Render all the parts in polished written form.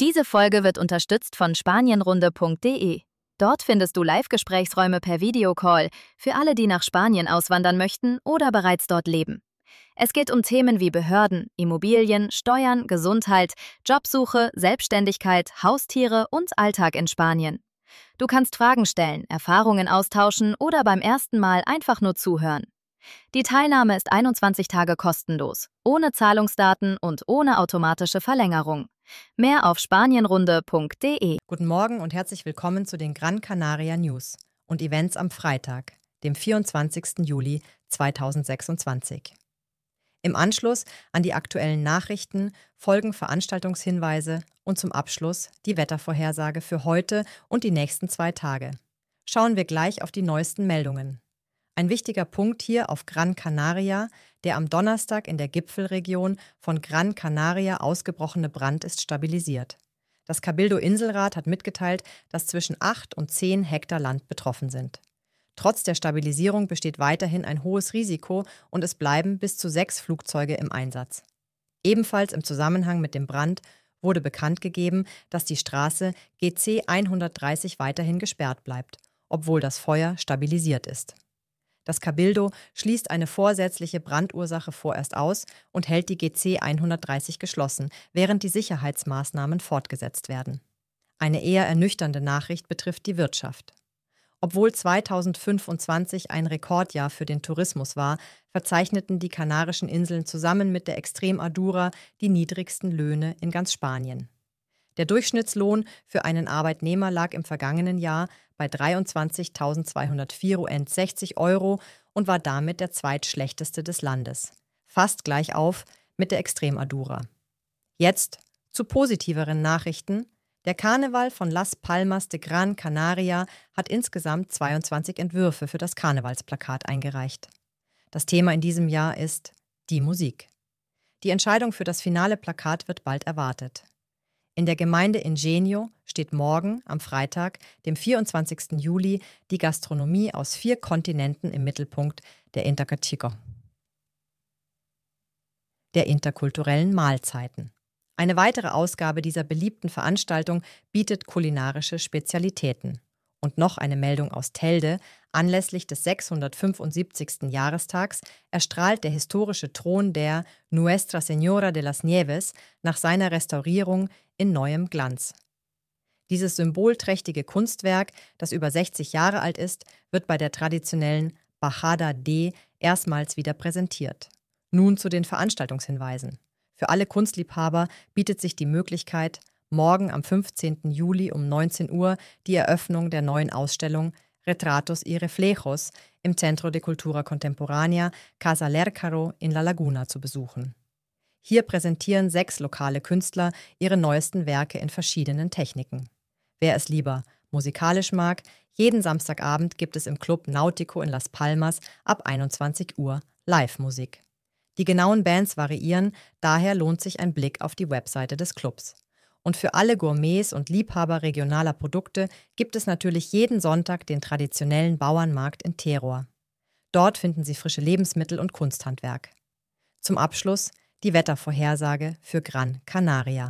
Diese Folge wird unterstützt von spanienrunde.de. Dort findest du Live-Gesprächsräume per Videocall für alle, die nach Spanien auswandern möchten oder bereits dort leben. Es geht um Themen wie Behörden, Immobilien, Steuern, Gesundheit, Jobsuche, Selbstständigkeit, Haustiere und Alltag in Spanien. Du kannst Fragen stellen, Erfahrungen austauschen oder beim ersten Mal einfach nur zuhören. Die Teilnahme ist 21 Tage kostenlos, ohne Zahlungsdaten und ohne automatische Verlängerung. Mehr auf spanienrunde.de. Guten Morgen und herzlich willkommen zu den Gran Canaria News und Events am Freitag, dem 24. Juli 2026. Im Anschluss an die aktuellen Nachrichten folgen Veranstaltungshinweise und zum Abschluss die Wettervorhersage für heute und die nächsten 2 Tage. Schauen wir gleich auf die neuesten Meldungen. Ein wichtiger Punkt hier auf Gran Canaria: der am Donnerstag in der Gipfelregion von Gran Canaria ausgebrochene Brand ist stabilisiert. Das Cabildo Inselrat hat mitgeteilt, dass zwischen 8 und 10 Hektar Land betroffen sind. Trotz der Stabilisierung besteht weiterhin ein hohes Risiko und es bleiben bis zu 6 Flugzeuge im Einsatz. Ebenfalls im Zusammenhang mit dem Brand wurde bekannt gegeben, dass die Straße GC 130 weiterhin gesperrt bleibt, obwohl das Feuer stabilisiert ist. Das Cabildo schließt eine vorsätzliche Brandursache vorerst aus und hält die GC 130 geschlossen, während die Sicherheitsmaßnahmen fortgesetzt werden. Eine eher ernüchternde Nachricht betrifft die Wirtschaft. Obwohl 2025 ein Rekordjahr für den Tourismus war, verzeichneten die Kanarischen Inseln zusammen mit der Extremadura die niedrigsten Löhne in ganz Spanien. Der Durchschnittslohn für einen Arbeitnehmer lag im vergangenen Jahr bei 23.264 € und war damit der zweitschlechteste des Landes, fast gleich auf mit der Extremadura. Jetzt zu positiveren Nachrichten. Der Karneval von Las Palmas de Gran Canaria hat insgesamt 22 Entwürfe für das Karnevalsplakat eingereicht. Das Thema in diesem Jahr ist die Musik. Die Entscheidung für das finale Plakat wird bald erwartet. In der Gemeinde Ingenio steht morgen, am Freitag, dem 24. Juli, die Gastronomie aus 4 Kontinenten im Mittelpunkt der interkulturellen Mahlzeiten. Eine weitere Ausgabe dieser beliebten Veranstaltung bietet kulinarische Spezialitäten. Und noch eine Meldung aus Telde: Anlässlich des 675. Jahrestags erstrahlt der historische Thron der Nuestra Señora de las Nieves nach seiner Restaurierung in neuem Glanz. Dieses symbolträchtige Kunstwerk, das über 60 Jahre alt ist, wird bei der traditionellen Bajada D erstmals wieder präsentiert. Nun zu den Veranstaltungshinweisen. Für alle Kunstliebhaber bietet sich die Möglichkeit, morgen am 15. Juli um 19 Uhr die Eröffnung der neuen Ausstellung Retratos y Reflejos im Centro de Cultura Contemporánea Casa Lércaro in La Laguna zu besuchen. Hier präsentieren 6 lokale Künstler ihre neuesten Werke in verschiedenen Techniken. Wer es lieber musikalisch mag, jeden Samstagabend gibt es im Club Nautico in Las Palmas ab 21 Uhr Live-Musik. Die genauen Bands variieren, daher lohnt sich ein Blick auf die Webseite des Clubs. Und für alle Gourmets und Liebhaber regionaler Produkte gibt es natürlich jeden Sonntag den traditionellen Bauernmarkt in Teror. Dort finden Sie frische Lebensmittel und Kunsthandwerk. Zum Abschluss die Wettervorhersage für Gran Canaria.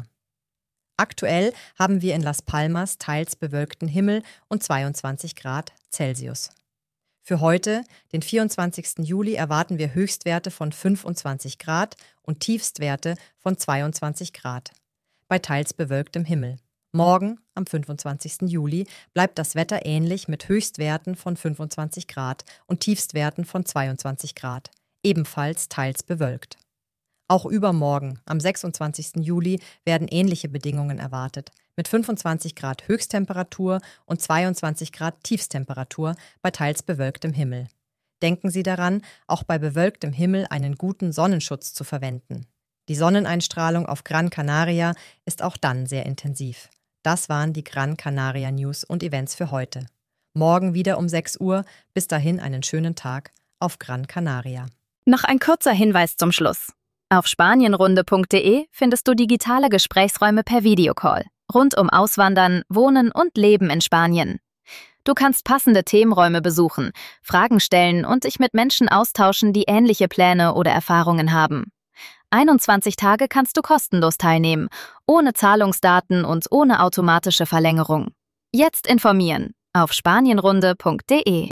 Aktuell haben wir in Las Palmas teils bewölkten Himmel und 22 Grad Celsius. Für heute, den 24. Juli, erwarten wir Höchstwerte von 25 Grad und Tiefstwerte von 22 Grad. Bei teils bewölktem Himmel. Morgen, am 25. Juli, bleibt das Wetter ähnlich mit Höchstwerten von 25 Grad und Tiefstwerten von 22 Grad. Ebenfalls teils bewölkt. Auch übermorgen, am 26. Juli, werden ähnliche Bedingungen erwartet, mit 25 Grad Höchsttemperatur und 22 Grad Tiefsttemperatur bei teils bewölktem Himmel. Denken Sie daran, auch bei bewölktem Himmel einen guten Sonnenschutz zu verwenden. Die Sonneneinstrahlung auf Gran Canaria ist auch dann sehr intensiv. Das waren die Gran Canaria News und Events für heute. Morgen wieder um 6 Uhr. Bis dahin einen schönen Tag auf Gran Canaria. Noch ein kurzer Hinweis zum Schluss. Auf spanienrunde.de findest du digitale Gesprächsräume per Videocall rund um Auswandern, Wohnen und Leben in Spanien. Du kannst passende Themenräume besuchen, Fragen stellen und dich mit Menschen austauschen, die ähnliche Pläne oder Erfahrungen haben. 21 Tage kannst du kostenlos teilnehmen, ohne Zahlungsdaten und ohne automatische Verlängerung. Jetzt informieren auf spanienrunde.de.